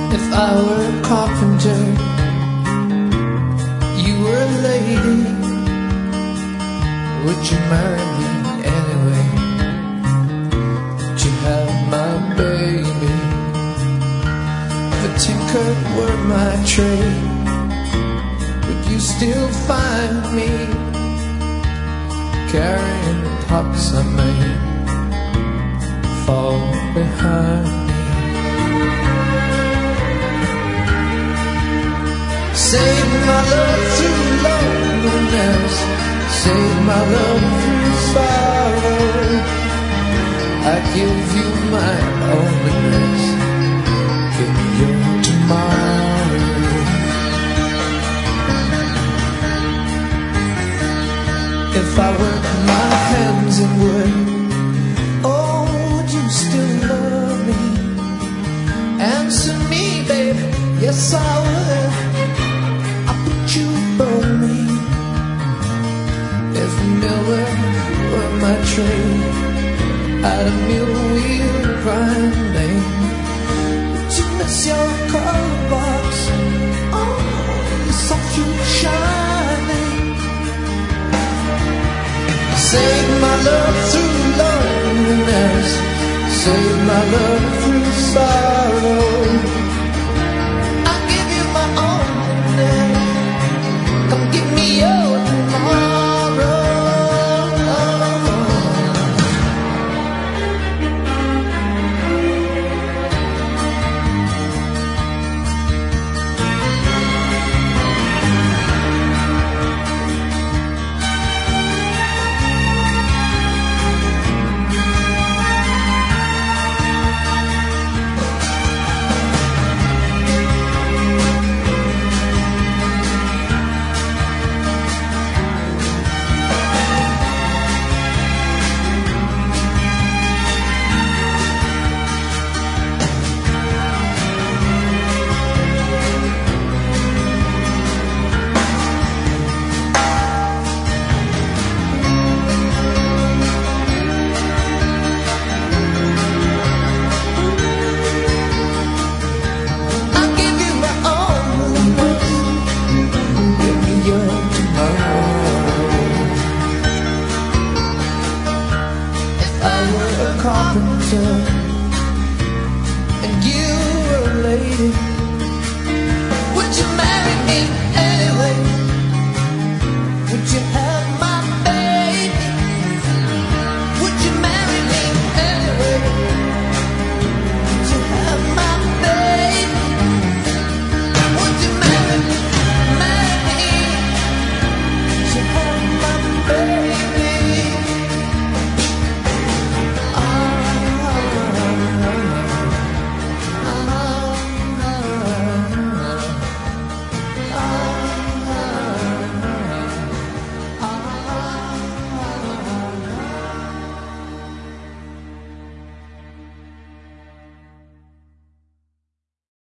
If I were a carpenter, you were a lady, would you marry me anyway? Would you have my baby? If a tinker were my trade, would you still find me carrying the pots I made fall behind me? Save my love through loneliness, save my love through sorrow. I give you my loneliness, give me your tomorrow. If I work my hands in wood, oh, would you still love me? Answer me, baby, yes I would. If Miller were my trade, I'd a mill wheel grinding. Would you miss your color box? Oh, you soft you shining. Save my love through loneliness, save my love through sorrow.